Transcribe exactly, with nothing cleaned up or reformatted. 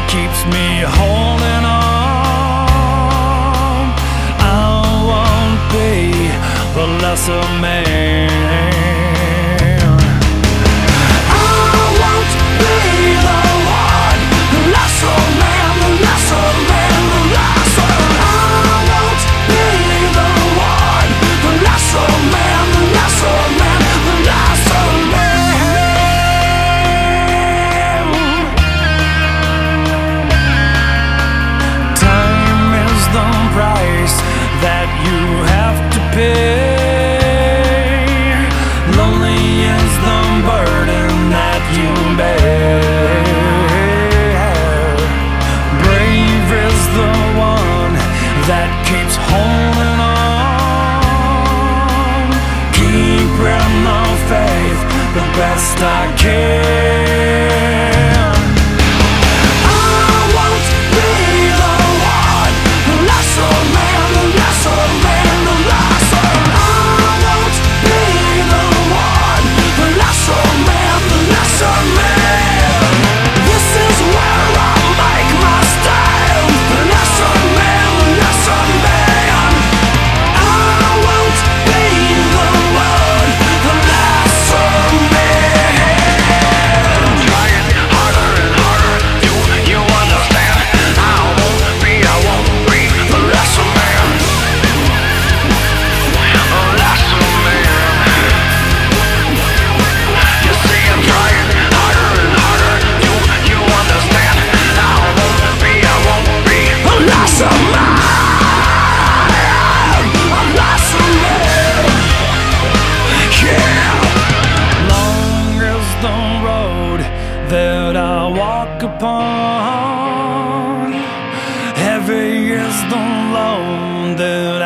keeps me holding on. I won't be the lesser man. That you have to pay. Lonely is the burden that you bear. Brave is the one that keeps holding on. Keeping the faith the best I can. That I walk upon, heavy is the load that